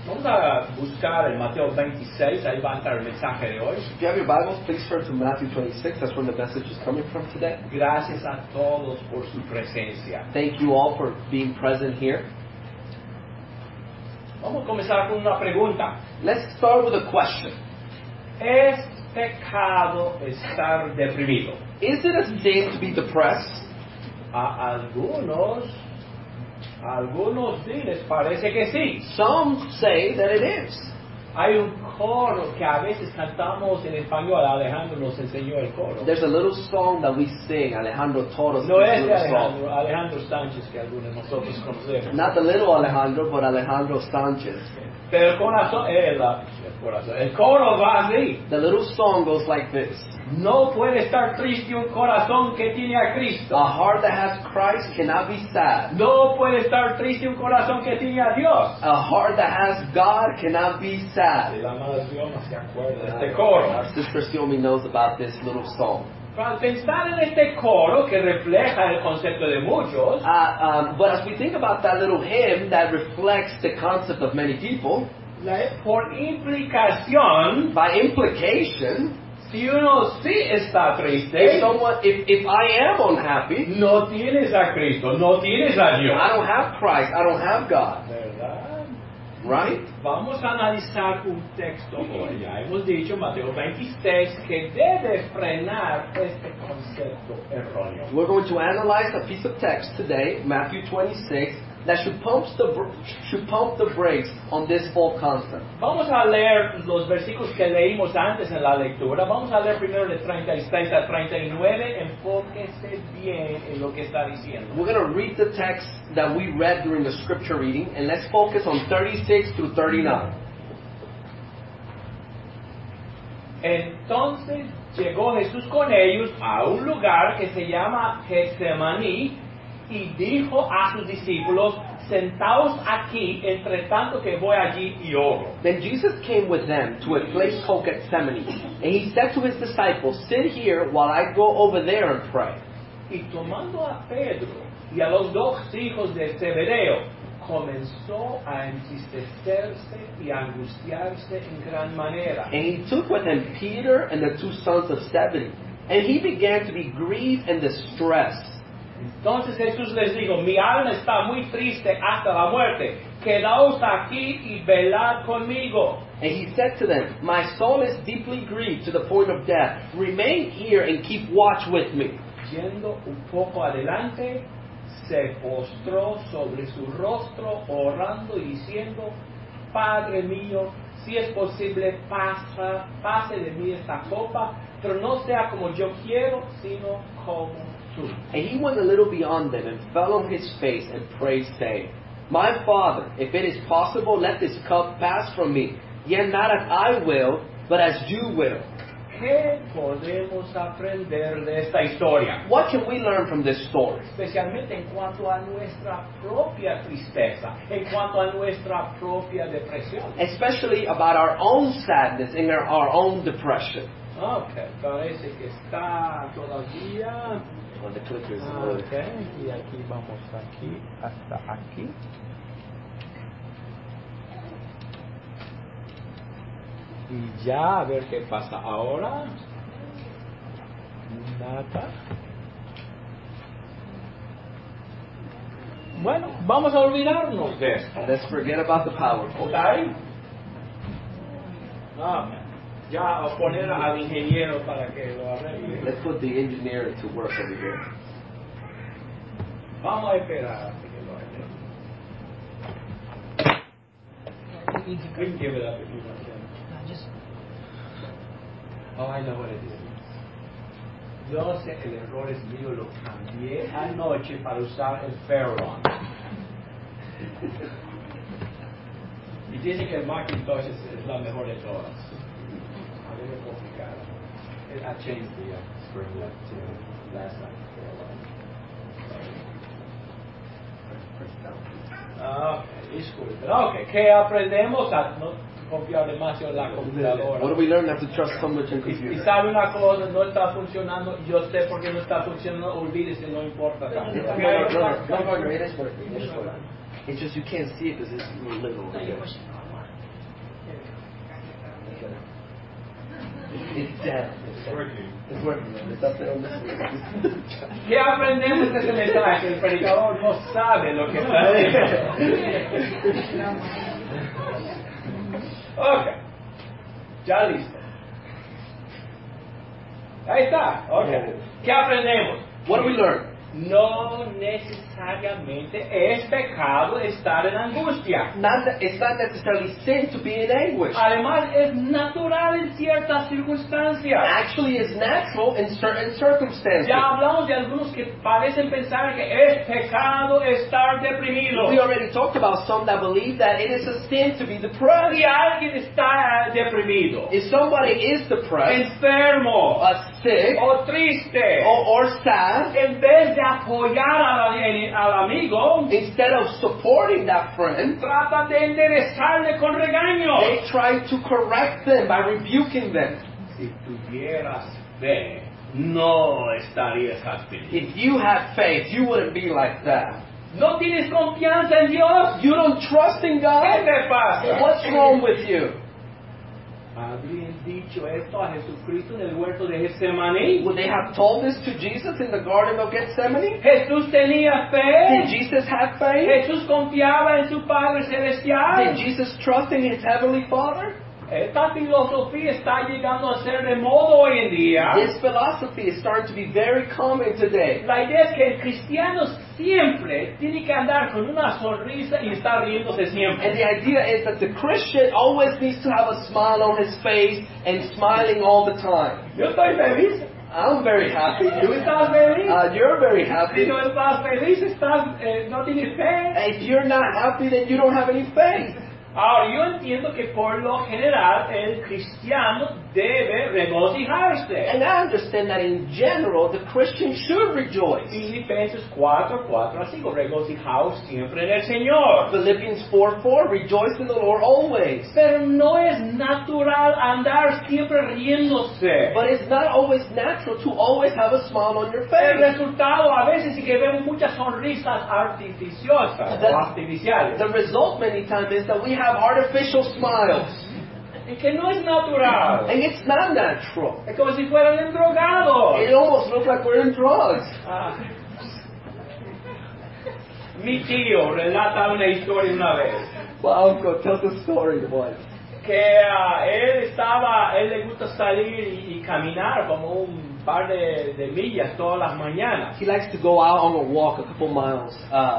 Vamos a buscar en Mateo 26, ahí va a estar el mensaje de hoy. If you have your Bibles, please turn to Matthew 26. That's where the message is coming from today. Gracias a todos por su presencia. Thank you all for being present here. Vamos a comenzar con una pregunta. Let's start with a question. ¿Es pecado estar deprimido? Is it a sin to be depressed? A algunos sí les parece que sí. Some say that it is. Hay un coro que a veces cantamos en español. Alejandro nos enseñó el coro. There's a little song that we sing. Alejandro taught us No this es de little song. Alejandro Sánchez que algunos de nosotros conocemos. Not the little Alejandro, but Alejandro Sanchez. Pero el corazón, el coro va así. The little song goes like this. No puede estar triste un corazón que tiene a Cristo. A heart that has Christ cannot be sad. No puede estar triste un corazón que tiene a Dios. A heart that has God cannot be sad. La madre Dios se acuerda de este coro. Our sister Siomi knows about this little song. Al pensar en este coro que refleja el concepto de muchos, But as we think about that little hymn that reflects the concept of many people, por implicación, by implication, si uno sí está triste, if I am unhappy, no tienes a Cristo, no tienes a Dios. I don't have Christ, I don't have God. ¿Verdad? Right? Vamos a analizar un texto hoy. Ya hemos dicho, Mateo 26, que debe frenar este concepto erróneo. We're going to analyze a piece of text today, Matthew 26, that should pump the brakes on this whole concept. Vamos a leer los versículos que leímos antes en la lectura. Vamos a leer primero de 36 a 39. Enfóquese bien en lo que está diciendo. We're going to read the text that we read during the scripture reading, and let's focus on 36 through 39. Entonces llegó Jesús con ellos a un lugar que se llama Getsemaní y dijo a sus discípulos: sentaos aquí, entre tanto que voy allí y oro. Then Jesus came with them to a place called Gethsemane, and he said to his disciples, sit here while I go over there and pray. Y tomando a Pedro y a los dos hijos de Zebedeo, comenzó a entristecerse y a angustiarse en gran manera. And he took with him Peter and the two sons of Zebedee, and he began to be grieved and distressed. Entonces Jesús les dijo: mi alma está muy triste hasta la muerte. Quedaos aquí y velad conmigo. And he said to them, my soul is deeply grieved to the point of death. Remain here and keep watch with me. Yendo un poco adelante, se postró sobre su rostro, orando y diciendo: Padre mío, si es posible, pase de mí esta copa, pero no sea como yo quiero, sino como tú. And he went a little beyond them and fell on his face and prayed, saying, my Father, if it is possible, let this cup pass from me. Yet not as I will, but as you will. ¿Qué podemos aprender de esta historia? What can we learn from this story? Especialmente en cuanto a nuestra propia tristeza, en cuanto a nuestra propia depresión. Especially about our own sadness and our own depression. Okay, parece que está todavía. The clicker is Okay, y aquí vamos aquí hasta aquí. Y ya, a ver qué pasa ahora. Nada. Bueno, vamos a olvidarnos de esto. Let's forget about the PowerPoint. ¿Está ahí? Ya a poner al ingeniero para que lo arregle. Let's put the engineer to work over here. Vamos a esperar hasta que lo arregle. We can give it up if you want to. Oh, I know what it is. Yo sé que el error es mío, lo cambié anoche para usar el Ferron. Y dice que el Macintosh es la mejor de todas. A mí me complicada. I changed the screen to last night. Disculpe. Ok, ¿qué aprendemos? A no confiar demasiado en la computadora. What do we learn? Not to trust so much in Y computers. sabe una cosa, no está funcionando, yo sé por qué no está funcionando, olvídese, no importa. No, it is working. It's just you can't see it because it's little. It's dead. It's working. It's working. It's up there on the screen. ¿Qué aprendemos de ese mensaje? El predicador no sabe lo que está diciendo. Ok. Ya listo. Ahí está. Ok. ¿Qué aprendemos? What do we learn? No necesariamente es pecado estar en angustia. It's not necessarily sin to be in anguish. Además, es natural en ciertas circunstancias. Actually, it's natural in certain circumstances. Ya hablamos de algunos que parecen pensar que es pecado estar deprimido. We already talked about some that believe that it is a sin to be depressed. Si alguien está deprimido, If somebody is depressed, enfermo, sick, o triste, or sad, en vez de apoyar al amigo, instead of supporting that friend, trata de enderezarle con regaño. they try to correct them by rebuking them. Si tuvieras fe, no estarías así. If you had faith, you wouldn't be like that. ¿No tienes confianza en Dios? You don't trust in ¿Qué God? te pasa? What's wrong with you? ¿Habrían dicho esto a Jesucristo en el huerto de Getsemaní? Would they have told this to Jesus in the Garden of Gethsemane? Jesús tenía Did fe. Jesus have faith? Jesús confiaba en su Padre Celestial. Did Jesus trust in His Heavenly Father? Esta filosofía está llegando a ser de moda hoy en día. This philosophy is starting to be very common today. La idea es que el cristiano siempre tiene que andar con una sonrisa y estar riéndose siempre. And the idea is that the Christian always needs to have a smile on his face and smiling all the time. Yo estoy feliz. I'm very happy. ¿Tú estás feliz? You're very Si happy. no estás feliz, no tienes fe. If you're not happy, then you don't have any faith. Ahora, yo entiendo que por lo general el cristiano debe regocijarse. And I understand that in general, the Christian should rejoice. Filipenses 4:4-5, regocijaos siempre en el Señor. Philippians 4:4, rejoice in the Lord always. Pero no es natural andar siempre riéndose. But it's not always natural to always have a smile on your El face. resultado a veces es que vemos muchas sonrisas artificiosas o artificiales. The result many times is that we have artificial smiles. Y que no es natural. And it's not natural. Es como si fueran drogados. It almost looks like we're in drugs. Ah. Mi tío relata una historia una vez. My uncle tells a story once. Que él le gusta salir y caminar como un par de millas todas las mañanas. He likes to go out on a walk a couple miles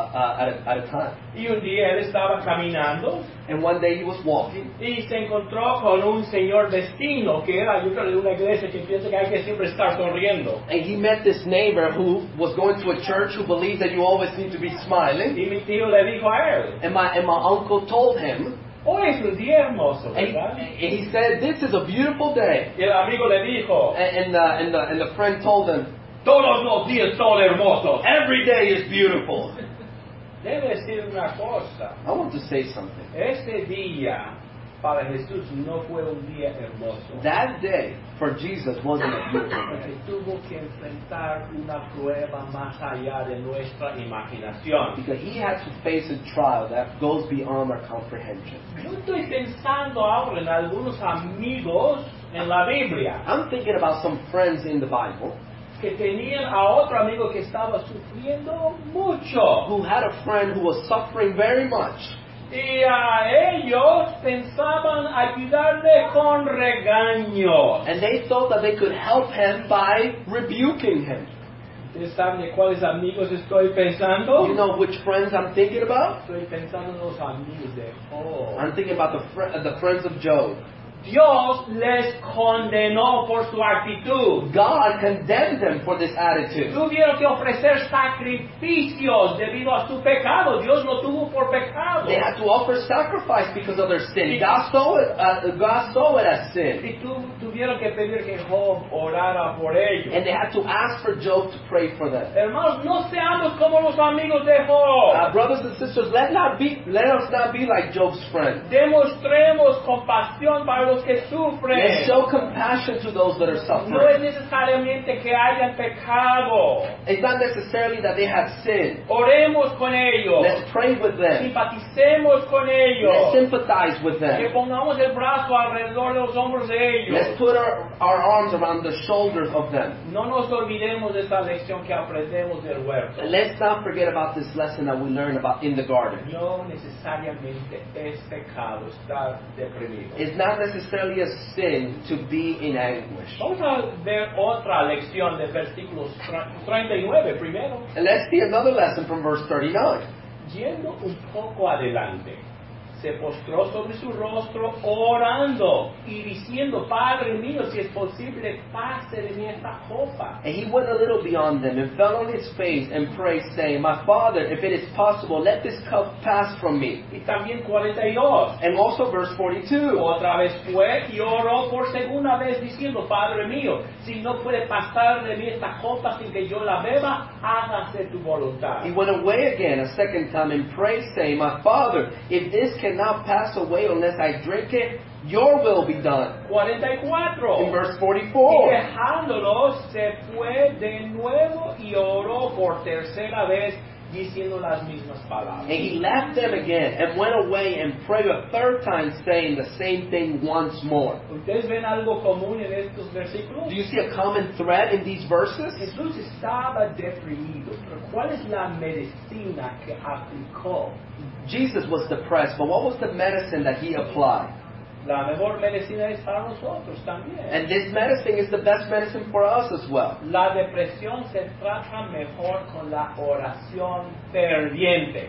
at a time. Y un día él estaba caminando And one day he was walking, y se encontró con un señor vecino que era, yo creo, de una iglesia que piensa que hay que siempre estar sonriendo. and he met this neighbor who was going to a church who believed that you always need to be smiling. Y mi tío le dijo a él, And my uncle told him, hoy es un día hermoso, and ¿verdad? he said, "This is a beautiful day." Y el amigo le dijo, And the friend told him, todos los días son hermosos. "Every day is beautiful." Debe decir una cosa, I want to say something. ese día para Jesús no fue un día hermoso. That day for Jesus wasn't a beautiful Porque day tuvo que enfrentar una prueba más allá de nuestra imaginación. because he had to face a trial that goes beyond our comprehension. Yo estoy pensando ahora en algunos amigos en la Biblia I'm thinking about some friends in the Bible que tenían a otro amigo que estaba sufriendo mucho. who had a friend who was suffering very much. Y a ellos pensaban ayudarle con regaños. And they thought that they could help him by rebuking him. ¿Ustedes saben de cuáles amigos estoy pensando? You know which friends I'm thinking about? Estoy pensando en los amigos de Job. I'm thinking about the friends of Job. Dios les condenó por su actitud. God condemned them for this attitude. Tuvieron que ofrecer sacrificios debido a su pecado. Dios lo tuvo por pecado. They had to offer sacrifice because of their sin. God saw it as sin. Y tuvieron que pedir que Job orara por ellos. And they had to ask for Job to pray for them. Hermanos, no seamos como los amigos de Job. Brothers and sisters, let us not be like Job's friend. Demostremos compasión para los los que sufren. Let's show compassion to those that are No es suffering. necesariamente que hayan pecado. It's not necessarily that they have sinned. Oremos con ellos. Let's pray with them. Simpaticemos con Let's ellos. sympathize with Que them. pongamos el brazo alrededor de los hombros de Let's ellos. put our arms around the shoulders of them. No nos olvidemos de esta lección que aprendemos del huerto. And let's not forget about this lesson that we learned about in the garden. No necesariamente es pecado estar deprimido. It's not necessarily a sin to be in anguish. Vamos a ver otra lección de versículos 39 primero. And let's see another lesson from verse 39. Yendo un poco adelante, se postró sobre su rostro orando y diciendo, Padre mío, si es posible, pase de mí esta copa. And he went a little beyond them and fell on his face and prayed, saying, My Father, if it is possible, let this cup pass from me. Y también 42. And also verse 42. Otra vez fue y oró por segunda vez diciendo, Padre mío, si no puede pasar de mí esta copa sin que yo la beba, hágase tu voluntad. He went away again a second time and prayed, saying, My Father, if this cannot pass away unless I drink it, your will be done. 44. In verse Y 44. dejándolos, se fue de nuevo y oró por tercera vez, diciendo las mismas palabras. And he left them again and went away and prayed a third time, saying the same thing once more. ¿Ustedes ven algo común en estos versículos? Do you see a common thread in these verses? Jesús estaba deprimido, pero ¿cuál es la medicina que aplicó? Jesus was depressed, but what was the medicine that he applied? La mejor medicina es para nosotros también. And this medicine is the best medicine for us as well. La depresión se trata mejor con la oración ferviente.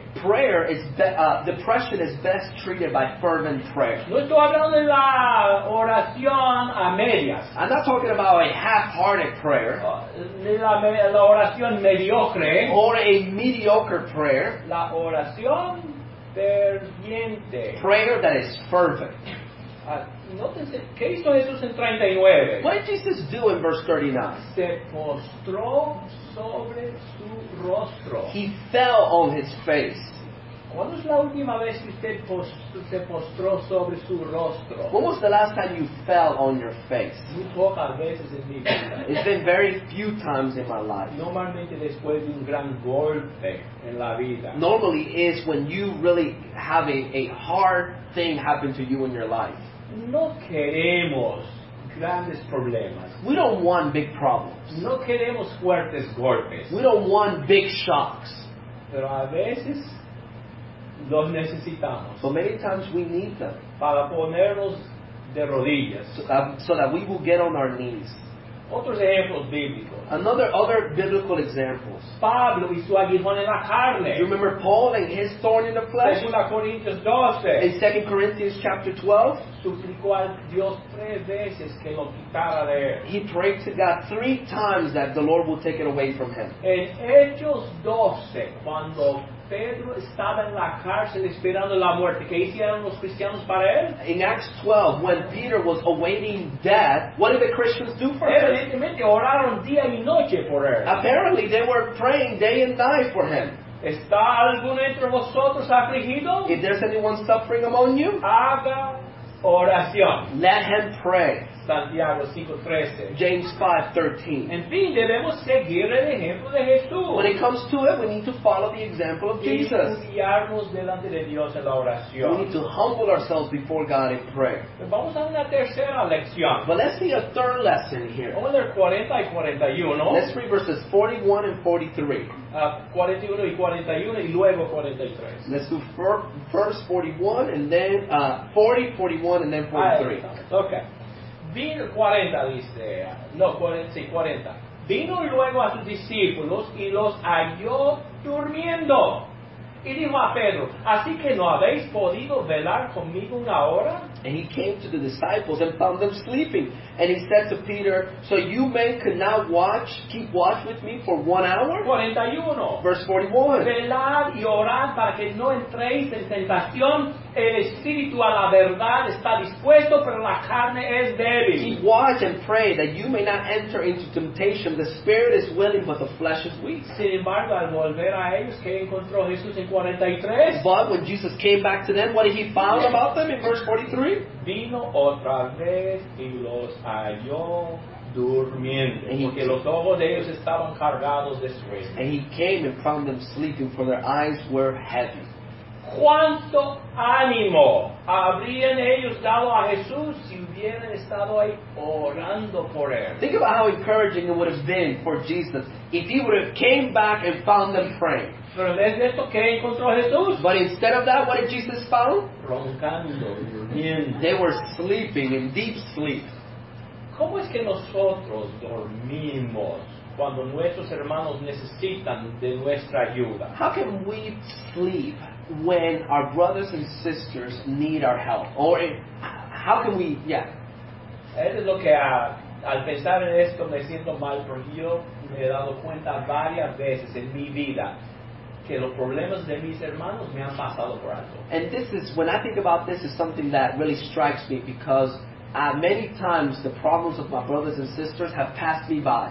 Depression is best treated by fervent prayer. No estoy hablando de la oración a medias, I'm not talking about a half-hearted prayer de la oración mediocre, or a mediocre prayer. la oración ferviente. Prayer that is fervent. Nótense, ¿qué hizo Jesús en 39? What did Jesus do in verse 39? Se postró sobre su rostro. He fell on his face. ¿Cuándo es la última vez que usted se postró sobre su rostro? When was the last time you fell on your face? Muy pocas veces en mi vida. It's been very few times in my life. Normalmente después de un gran golpe en la vida. Normally is when you really have a hard thing happen to you in your life. No queremos grandes problemas. We don't want big problems. No queremos fuertes golpes. We don't want big shocks. Pero a veces los necesitamos But many times we need them para ponernos de rodillas. so that we will get on our knees. Otros ejemplos bíblicos. Other biblical examples. Pablo y su aguijón en la carne. You remember Paul and his thorn in the flesh? 2 Corintios 12. In 2 Corinthians chapter 12, Suplicó a Dios 3 veces que lo quitara de él. he prayed to God 3 times that the Lord will take it away from him. En Hechos 12, cuando Pedro estaba en la cárcel esperando la muerte, ¿qué hicieron los cristianos para él? In Acts 12, when Peter was awaiting death, what did the Christians do for him? Evidentemente oraron día y noche por él. Apparently, they were praying day and night for him. ¿Está alguno entre vosotros afligido? If there's anyone suffering among you, Haga oración. let him pray. Santiago 5:13. James 5:13. En fin, debemos seguir el ejemplo de Jesús. When it comes to it, we need to follow the example of Y Jesus. humillarnos delante de Dios en la We oración. need to humble ourselves before God in prayer. Vamos a una tercera lección. But let's see a third lesson here. Vamos a leer 40 y 41. Let's read verses 41 and 43. 41 y 41 y luego 43. Let's do verse 41 and then 40, 41 and then 43. Ok. Vino 40, dice. No, 40, sí, 40. Vino luego a sus discípulos y los halló durmiendo. Y dijo a Pedro, ¿así que no habéis podido velar conmigo una hora? And he came to the disciples and found them sleeping. And he said to Peter, So you men could not keep watch with me for 1 hour? 41. Verse 41. Velad y orad para que no entréis en tentación. el espíritu a la verdad está dispuesto, pero la carne es débil. Keep watch and pray that you may not enter into temptation. The spirit is willing, but the flesh is weak. Sin embargo, al volver a ellos, ¿qué encontró Jesús en 43? But when Jesus came back to them, what did he found about them in verse 43? Vino otra vez y los halló durmiendo, And he- porque los ojos de ellos estaban cargados de sueño. And he came and found them sleeping, for their eyes were heavy. ¿Cuánto ánimo habrían ellos dado a Jesús si hubieran estado ahí orando por él? Think about how encouraging it would have been for Jesus if he would have came back and found them praying. Pero en vez de esto, ¿qué encontró Jesús? But instead of that, what did Jesus found? Roncando, durmiendo. They were sleeping in deep sleep. ¿Cómo es que nosotros dormimos cuando nuestros hermanos necesitan de nuestra ayuda? How can we sleep when our brothers and sisters need our help? Or how can we, Eso es lo que al pensar en esto me siento mal, porque yo me he dado cuenta varias veces en mi vida que los problemas de mis hermanos me han pasado por alto. And this is, when I think about this, is something that really strikes me because many times the problems of my brothers and sisters have passed me by.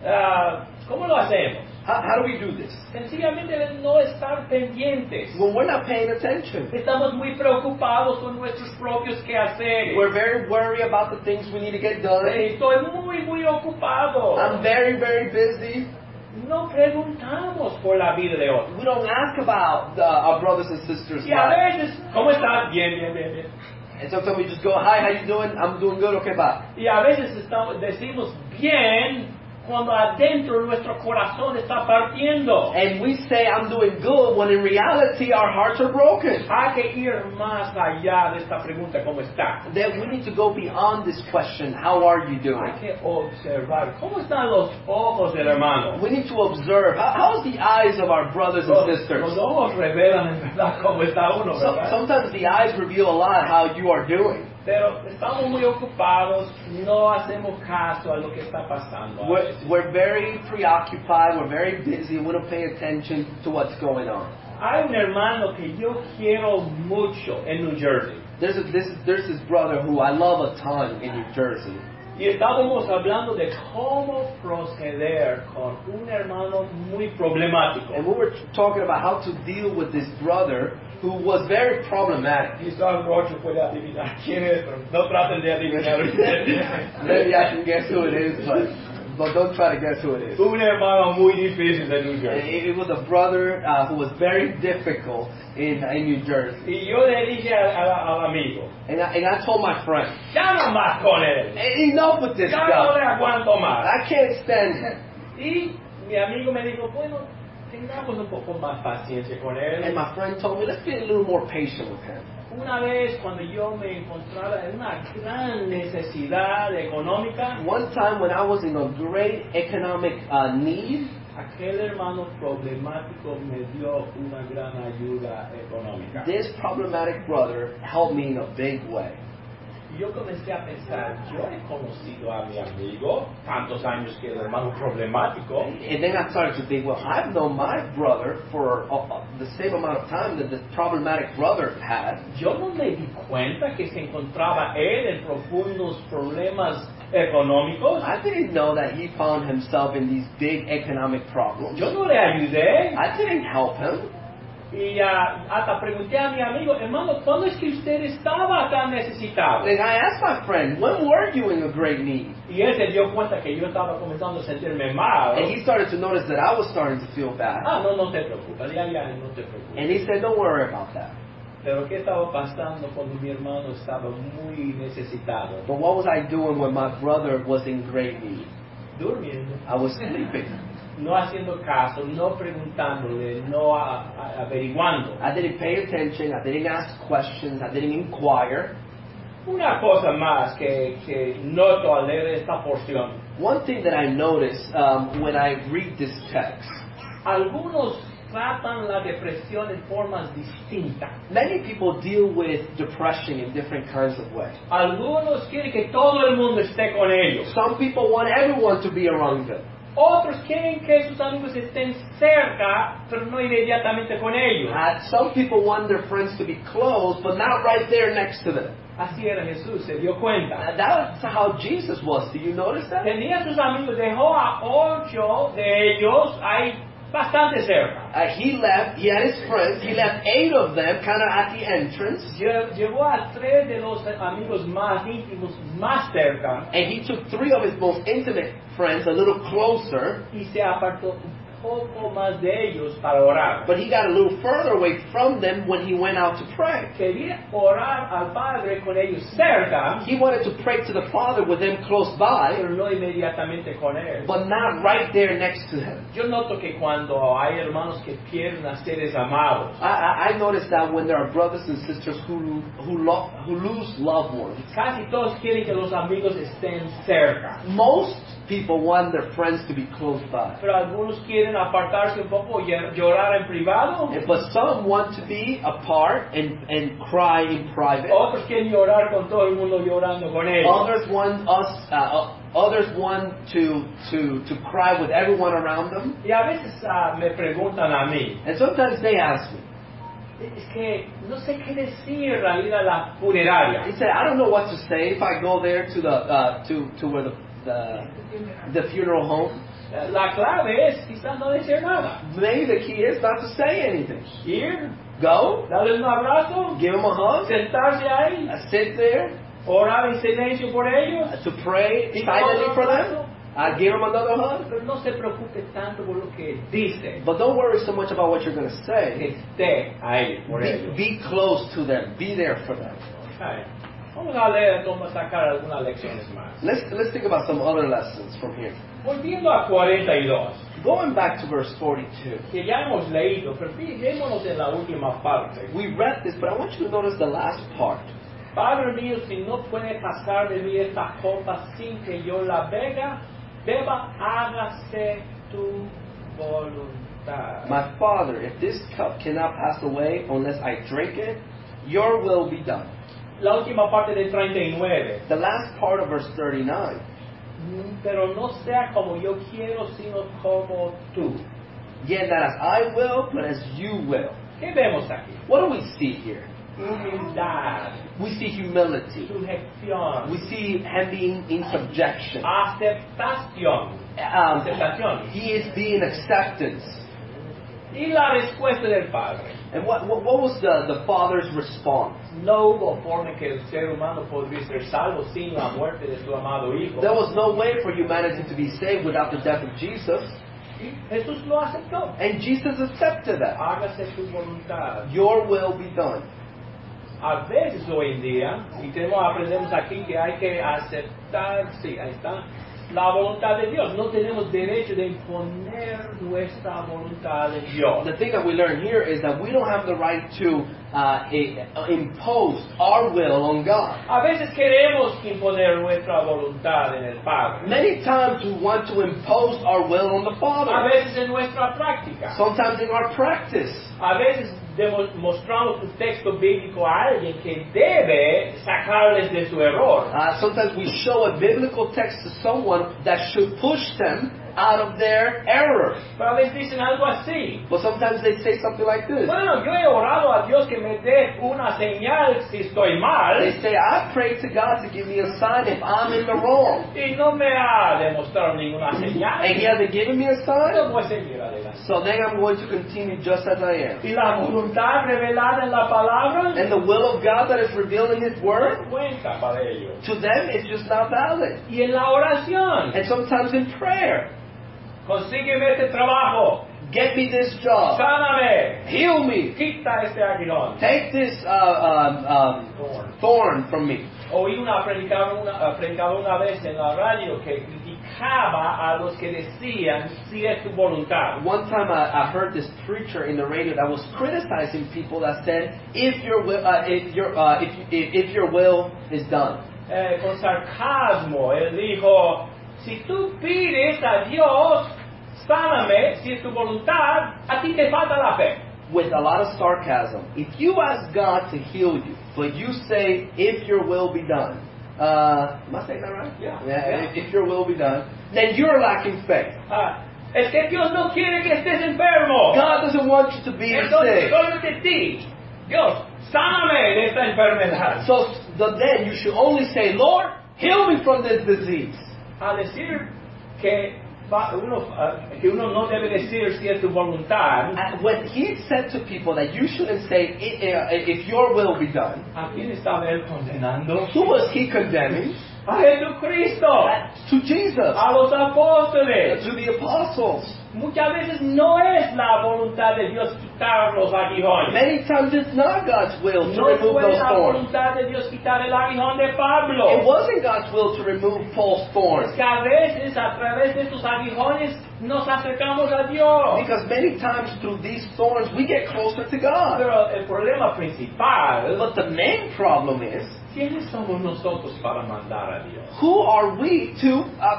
¿Cómo lo hacemos? How do we do this? Sencillamente de no estar pendientes. When we're not paying attention. Estamos muy preocupados con nuestros propios quehaceres. We're very worried about the things we need to get done. Estoy muy ocupado. I'm very, very busy. No preguntamos por la vida de otros. We don't ask about our brothers and sisters' Y a lives. veces, ¿cómo estás? Bien. And sometimes we just go, hi, how you doing? I'm doing good, okay, bye. Y a veces decimos bien cuando adentro nuestro corazón está partiendo. And we say, I'm doing good, when in reality our hearts are broken. Hay que ir más allá de esta pregunta, ¿cómo está? That we need to go beyond this question, how are you doing? Hay que observar, ¿cómo están los ojos del hermano? We need to observe, how's the eyes of our brothers and sisters? Los ojos revelan en verdad cómo está uno, ¿verdad? Sometimes the eyes reveal a lot how you are doing. Pero estamos muy ocupados, no hacemos caso a lo que está pasando. We're very preoccupied, we're very busy, we don't pay attention to what's going on. Hay un hermano que yo quiero mucho en New Jersey. There's this brother who I love a ton in New Jersey. Y estábamos hablando de cómo proceder con un hermano muy problemático. And we were talking about how to deal with this brother who was very problematic. Quizás Rocho puede adivinar quién es, pero no traten de adivinar. Maybe I can guess who it is, but don't try to guess who it is. Un hermano muy difícil de New Jersey. It was a brother who was very difficult in New Jersey. Y yo le dije al amigo, And I told my friend, ya no más con él. enough with this Ya no guy. le aguanto más. I can't stand him. Y mi amigo me dijo, bueno, tengamos un poco más paciencia con él. And my friend told me, let's be a little more patient with him. Una vez cuando yo me encontraba en una gran necesidad económica, One time when I was in a great economic need, aquel hermano problemático me dio una gran ayuda económica. this problematic brother helped me in a big way. Y yo comencé a pensar, yo he conocido a mi amigo tantos años que el hermano problemático. And then I started to think, well, I've known my brother for the same amount of time that the problematic brother had. Yo no me di cuenta que se encontraba él en profundos problemas económicos. I didn't know that he found himself in these big economic problems. Yo no le ayudé. I didn't help him. Y hasta pregunté a mi amigo, hermano, ¿cuándo es que usted estaba tan necesitado? And I asked my friend, when were you in a great need? Y él se dio cuenta que yo estaba comenzando a sentirme mal. And he started to notice that I was starting to feel bad. No te preocupes, ya, no te preocupes. And he said, don't worry about that. Pero ¿qué estaba pasando cuando mi hermano estaba muy necesitado? But what was I doing when my brother was in great need? Durmiendo. I was sleeping. No haciendo caso, no preguntándole, no averiguando. I didn't pay attention. I didn't ask questions. I didn't inquire. Una cosa más que noto al leer esta porción. One thing that I notice when I read this text, Algunos tratan la depresión en formas distintas. many people deal with depression in different kinds of ways. Algunos quieren que todo el mundo esté con ellos. Some people want everyone to be around them. Otros quieren que sus amigos estén cerca, pero no inmediatamente con ellos. Some people want their friends to be close, but not right there next to them. Así era Jesús, se dio cuenta. That's how Jesus was. Do you notice that? Tenía sus amigos, dejó a 8 de ellos ahí bastante cerca. He left, he had his friends, he left 8 of them kind of at the entrance. Llevó a 3 de los amigos más íntimos más cerca. And he took 3 of his most intimate friends a little closer. Y se apartó un poco más de ellos para orar. But he got a little further away from them when he went out to pray. Quería orar al Padre con ellos cerca. He wanted to pray to the Father with them close by, Pero no inmediatamente con él. but not right there next to him. Yo noto que cuando hay hermanos que pierden a seres amados, I noticed that when there are brothers and sisters who lose loved ones, casi todos quieren que los amigos estén cerca. most people want their friends to be close by. Pero algunos quieren apartarse un poco y llorar en privado. But some want to be apart and cry in private. Otros quieren llorar con todo el mundo llorando con ellos. Others want others want to cry with everyone around them. Y a veces me preguntan a mí, And sometimes they ask me. es que no sé qué decir al ir a la funeraria. He said, I don't know what to say if I go there to the to where the funeral home. La clave es quizás no decir nada. Maybe the key is not to say anything. Ir, Go, darles un abrazo, give them a hug, sentarse ahí, sit there, orar en silencio por ellos. to pray silently for them. Give them another hug. Pero no se preocupe tanto por lo que dice. But don't worry so much about what you're going to say. Esté ahí por ellos. Be close to them. Be there for them. Ay, vamos a leer, vamos a sacar algunas lecciones más. Let's think about some other lessons from here. Volviendo a 42, Going back to verse 42. que ya hemos leído, pero fijémonos en la última parte. We read this, but I want you to notice the last part. Padre mío, si no puede pasar de mí esta copa sin que yo la beba, hágase tu voluntad. My Father, if this cup cannot pass away unless I drink it, your will be done. La última parte del 39. The last part of verse 39. Pero no sea como yo quiero, sino como tú. Yet not as I will, but as you will. ¿Qué vemos aquí? What do we see here? Humildad, We see humility. sujeción, We see him being in subjection. aceptación. Aceptación. He is being acceptance. Y la respuesta del Padre. And what was the Father's response? No hubo forma que el ser humano podría ser salvo sin la muerte de su amado Hijo. There was no way for humanity to be saved without the death of Jesus. Y Jesús lo aceptó. And Jesus accepted that. Hágase tu voluntad. Your will be done. A veces hoy en día, y aprendemos aquí que hay que aceptar, sí, ahí está, la voluntad de Dios. No tenemos derecho de imponer nuestra voluntad en Dios. The thing that we learn here is that we don't have the right to impose our will on God. A veces queremos imponer nuestra voluntad en el Padre. Many times we want to impose our will on the A Father. veces en nuestra práctica. Sometimes in our practice. A veces mostramos un texto bíblico a alguien que debe sacarles de su error. Sometimes we show a biblical text to someone that should push them out of their error. Pero a veces dicen algo así. But sometimes they say something like this. Bueno, yo he orado a Dios que me dé una señal si estoy mal. They say, I pray to God to give me a sign if I'm in the wrong. Y no me ha demostrado ninguna señal. And He hasn't given me a No sign. voy a seguir adelante. So then I'm going to continue just as I am. Y la voluntad revelada en la palabra And the will of God that is revealed in His Word, no cuenta para ellos. to them it's just not valid. Y en la oración, And sometimes in prayer, consígueme este trabajo, get me this job, sáname, heal me, quita este aguilón. take this thorn from me. Oí una predicadora una vez en la radio que criticaba a los que decían si es tu voluntad. One time I heard this preacher in the radio that was criticizing people that said, if your will is done. Con sarcasmo, él dijo, si tú pides a Dios, sáname, si es tu voluntad, a ti te falta la fe. With a lot of sarcasm. If you ask God to heal you, but you say, if your will be done, Am I saying that right? Yeah. If your will be done, then you're lacking faith. Es que Dios no quiere que estés enfermo. God doesn't want you to be Entonces, sick. solamente di, Dios, sáname de esta enfermedad. So then you should only say, Lord, heal me from this disease. A decir que uno no debe decir si es tu voluntad. And when he said to people that you shouldn't say, if your will be done, ¿A quién estaba él condenando? who was he condemning? A Jesucristo, To Jesus, a los apóstoles. to the apostles. Muchas veces no es la voluntad de Dios quitar los aguijones. Many times it's not God's will to No remove fue those la thorns. voluntad de Dios quitar el aguijón de It Pablo. wasn't God's will to remove Paul's thorns. Que a veces a través de estos aguijones nos acercamos a Dios. Because many times through these thorns we get closer to God. Pero el problema principal, But the main problem is, ¿quiénes somos nosotros para mandar a Dios? who are we to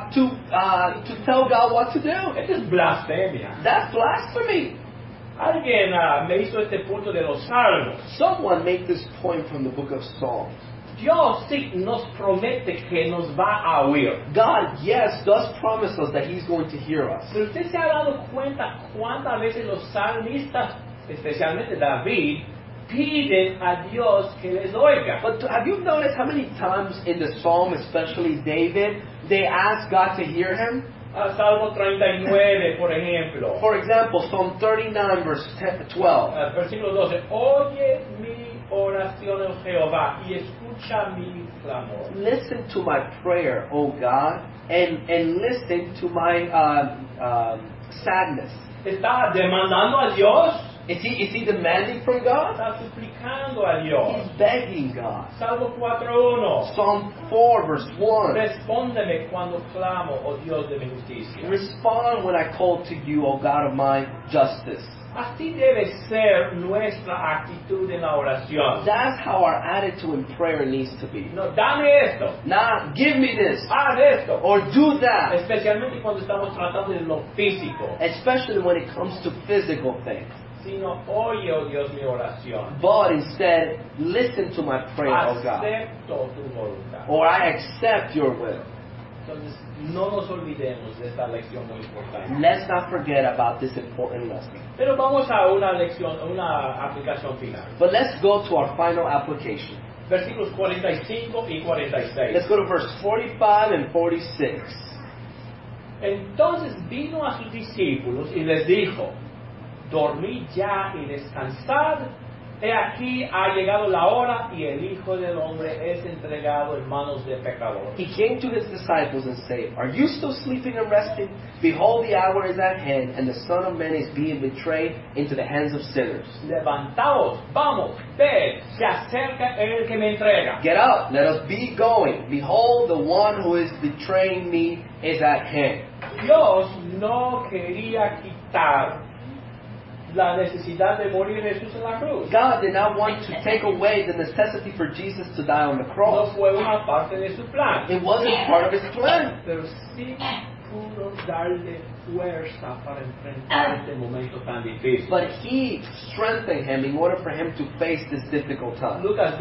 tell God what to do? Esto es blasfemia. That's blasphemy. Alguien me hizo este punto de los salmos. Someone made this point from the book of Psalms. Dios sí nos promete que nos va a oír. God, yes, does promise us that He's going to hear us. Pero usted se ha dado cuenta cuántas veces los salmistas, especialmente David, piden a Dios que les oiga. But have you noticed how many times in the Psalm, especially David, they ask God to hear him? Salmo 39, por ejemplo. For example, Psalm 39, verse 12. Versículo 12. Oye mi oración, oh Jehová, y escucha mi clamor. Listen to my prayer, O God, and listen to my sadness. Está demandando a Dios. Is he demanding from God? Está suplicando a Dios. He's begging God. Salmo 4:1. Psalm 4, verse 1. Respóndeme cuando clamo, oh Dios de mi justicia. Respond when I call to you, O God of my justice. Así debe ser nuestra actitud en la oración. That's how our attitude in prayer needs to be. No, dame esto, Not give me this haz esto. or do that, Especialmente cuando estamos tratando de lo físico. especially when it comes to physical things. Sino, oye, oh Dios, mi oración. But instead, listen to my prayer, O God, Acepto tu voluntad. or I accept your will. Entonces, no nos olvidemos de esta lección muy importante. Let's not forget about this important lesson. Pero vamos a una lección, una aplicación final. But let's go to our final application. Versículos 45 y 46. Let's go to verse 45 and 46. Entonces vino a sus discípulos y les dijo: dormid ya y descansad. He aquí ha llegado la hora y el Hijo del Hombre es entregado en manos de pecadores. He came to his disciples and said, Are you still sleeping and resting? Behold, the hour is at hand, and the Son of Man is being betrayed into the hands of sinners. Levantaos, vamos, ved, se acerca el que me entrega. Get up, let us be going. Behold, the one who is betraying me is at hand. Dios no quería quitar la necesidad de morir Jesús en la cruz. God did not want to take away the necessity for Jesus to die on the No cross. fue una parte de su plan. It wasn't part of his plan. Pero sí pudo darle fuerza para enfrentar este momento tan difícil. But he strengthened him in order for him to face this difficult time. Lucas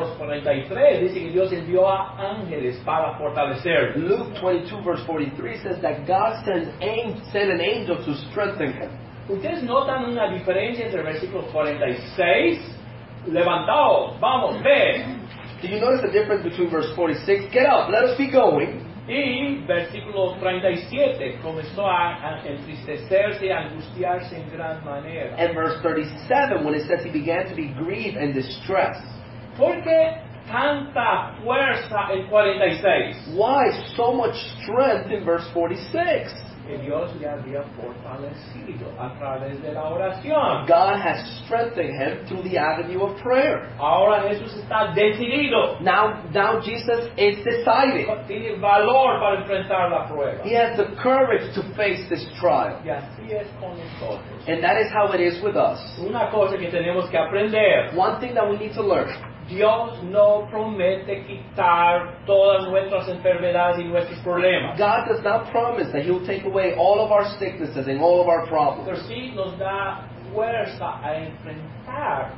22:43 dice que Dios envió a ángeles para fortalecerlo. Luke 22 verse 43 says that God sent an angel to strengthen him. ¿Ustedes notan una diferencia entre el versículo 46? Levantaos, vamos, ve. Do you notice the difference between verse 46, get up, let us be going, Y versículo 37, comenzó a entristecerse y a angustiarse en gran manera. and verse 37 when it says he began to be grieved and distressed? ¿Por qué tanta fuerza en 46? Why so much strength in verse 46? Que Dios le había fortalecido a través de la oración. God has strengthened him through the avenue of prayer. Ahora Jesús está decidido. Now Jesus is decided. Tiene valor para enfrentar la prueba. He has the courage to face this trial. Y así es con nosotros. And that is how it is with us. Una cosa que tenemos que aprender. One thing that we need to learn. Dios no promete quitar todas nuestras enfermedades y nuestros problemas. God does not promise that He will take away all of our sicknesses and all of our Pero problems. sí nos da fuerza a enfrentar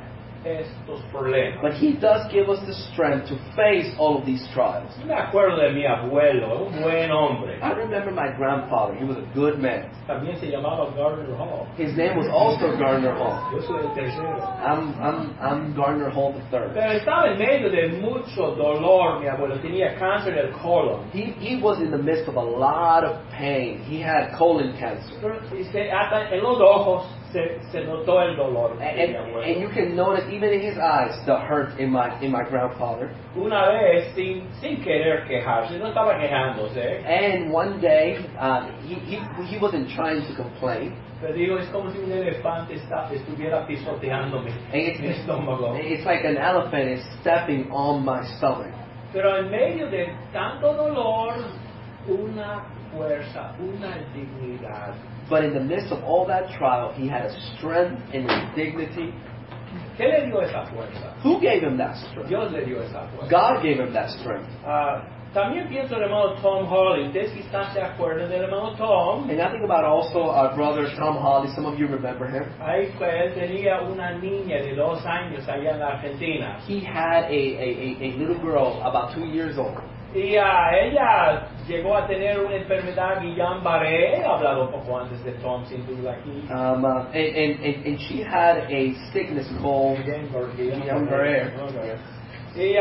estos problemas. But He does give us the strength to face all of these trials. Me acuerdo de mi abuelo, un buen hombre. I remember my grandfather. He was a good man. También se llamaba Gardner Hall. His name was also Gardner Hall. Yo soy el tercero. I'm Gardner Hall III. Pero estaba en medio de mucho dolor, mi abuelo. Tenía cáncer del colon. He was in the midst of a lot of pain. He had colon cancer. Hasta en los ojos se notó el dolor de mi abuelo. And you can notice even in his eyes the hurt in my grandfather. Una vez, sin querer quejarse, no estaba quejándose. And one day, he wasn't trying to complain. Pero digo, es como si un elefante estuviera pisoteándome en el estómago. It's like an elephant is stepping on my stomach. Pero en medio de tanto dolor, una fuerza, una dignidad. But in the midst of all that trial, he had a strength and a dignity. ¿Qué le dio esa fuerza? Who gave him that strength? Dios le dio esa fuerza. God gave him that strength. También pienso en el hermano Tom Holly. Ustedes quizás se acuerdan del hermano Tom. And I think about also our brother Tom Holly. Some of you remember him. Ahí él tenía una niña de 2 años allá en la Argentina. He had a little girl about 2 years old. Y ella llegó a tener una enfermedad Guillain-Barré. He hablado un poco antes de Tom, sin duda aquí. And she had a sickness called Guillain-Barré. Y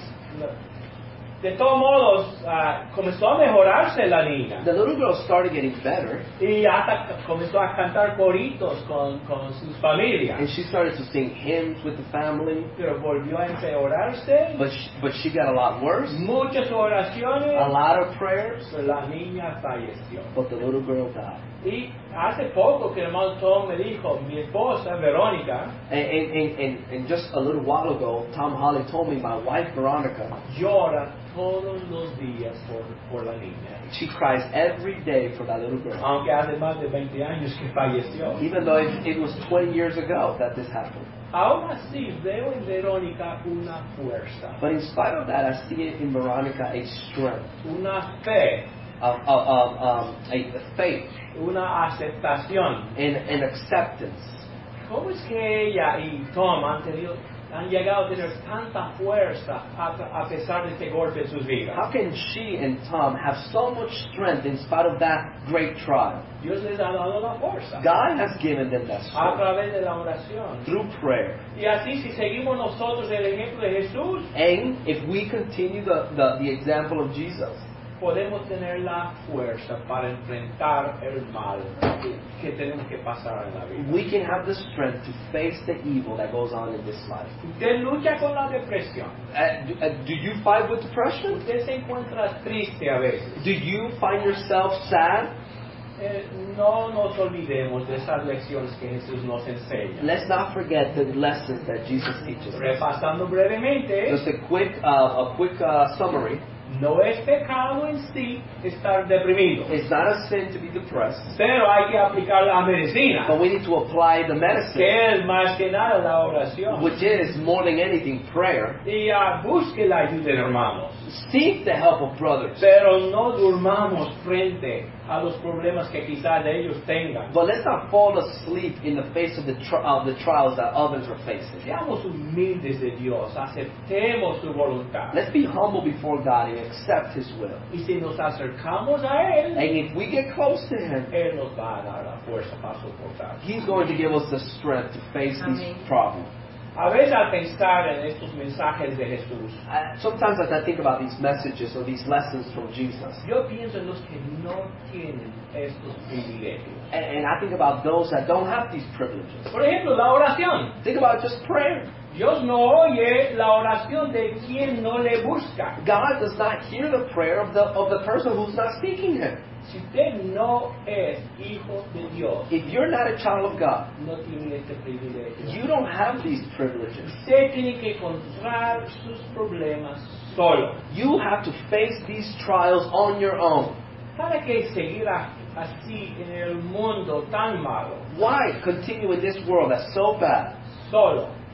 de todos modos, comenzó a mejorarse la niña. The little girl started getting better. Y hasta comenzó a cantar coritos con sus familias. And she started to sing hymns with the family. Pero volvió a empeorarse. But she got a lot worse. Muchas oraciones. A lot of prayers. Pero la niña falleció. But the little girl died. Y hace poco que el hermano Tom me dijo, mi esposa Verónica, and just a little while ago, Tom Holly told me my wife Veronica llora todos los días por la niña. She cries every day for that little girl. Aunque hace más de 20 años que falleció. Even though it was 20 years ago that this happened. Aún así veo en Verónica una fuerza. But in spite of that, I see it in Veronica a strength. Una fe. A faith. Una aceptación. An acceptance. ¿Cómo es que ella y Tom han llegado a tener tanta fuerza a pesar de este golpe en sus vidas? How can she and Tom have so much strength in spite of that great trial? Dios les ha dado la fuerza. God has given them that A strength. través de la oración. Through prayer. Y así si seguimos nosotros el ejemplo de Jesús, And if we continue the example of Jesus, podemos tener la fuerza para enfrentar el mal que tenemos que pasar en la vida. we can have the strength to face the evil that goes on in this life. Usted lucha con la depresión. Do you fight with depression? Usted se encuentra triste a veces. Do you find yourself sad? No nos olvidemos de esas lecciones que Jesús nos enseña. Let's not forget the lessons that Jesus teaches us. Repasando brevemente, Just a quick summary. no es pecado en sí estar deprimido, It's not a sin to be depressed, pero hay que aplicar la medicina, but we need to apply the medicine, que es más que nada la oración. which is more than anything prayer. Y busque la ayuda de hermanos, Seek the help of brothers. pero no durmamos frente a los problemas que quizás ellos tengan. But let's not fall asleep in the face of the trials that others are facing. Seamos humildes de Dios, aceptemos su voluntad. Let's be humble before God and accept His will. Y si nos acercamos a Él, And if we get close to Him, Él nos va a dar la fuerza para soportar. He's going to give us the strength to face these problems. A veces al pensar en estos mensajes de Jesús, Sometimes as I think about these messages or these lessons from Jesus, yo pienso en los que no tienen estos privilegios. and I think about those that don't have these privileges. Por ejemplo, la oración. Think about just prayer. Dios no oye la oración de quien no le busca. God does not hear the prayer of the person who's not seeking Him. Si usted no es hijo de Dios, If you're not a child of God, no tiene este privilegio. you don't have these privileges. Usted tiene que encontrar sus problemas solo. You have to face these trials on your own. ¿Para qué seguir así en el mundo tan malo? Why continue in this world that's so bad? Solo.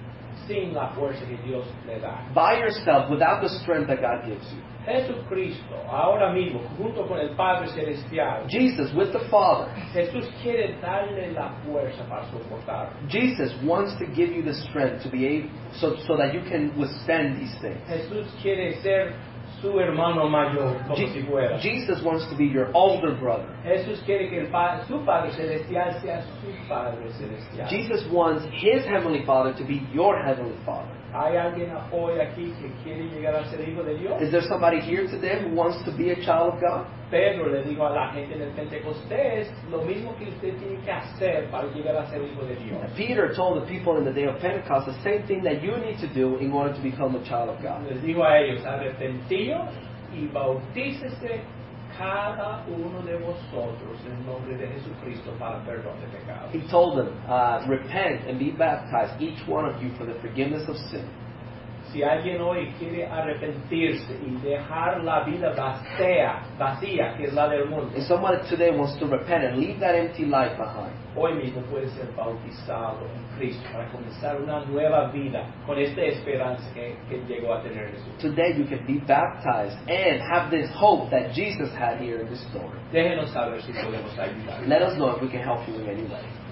sin la fuerza que Dios le da. by yourself, without the strength that God gives you. Jesucristo, ahora mismo, junto con el Padre Celestial, Jesus, with the Father, Jesús quiere darle la fuerza para soportar. Jesus wants to give you the strength to be able, so that you can withstand these things. Jesús quiere ser su hermano mayor, como si fuera. Jesus wants to be your older brother. Jesús quiere que su Padre Celestial sea su Padre Celestial. Jesus wants his heavenly Father to be your heavenly Father. ¿Hay alguien hoy aquí que quiere llegar a ser hijo de Dios? Is there somebody here today who wants to be a child of God? Pedro le dijo a la gente en el Pentecostés lo mismo que usted tiene que hacer para llegar a ser hijo de Dios. Peter told the people in the day of Pentecost the same thing that you need to do in order to become a child of God. Les dijo a ellos, arrepentíos y bautícese cada uno de vosotros en el nombre de Jesucristo para perdón de pecados. He told them, repent and be baptized, each one of you, for the forgiveness of sin. Si alguien hoy quiere arrepentirse y dejar la vida vacía, que es la del mundo, If someone today wants to repent and leave that empty life behind, hoy mismo puede ser bautizado en Cristo para comenzar una nueva vida con esta esperanza que llegó a tener Jesús. today you can be baptized and have this hope that Jesus had here in this story. Déjenos saber si podemos ayudar. Let us know if we can help you in any way.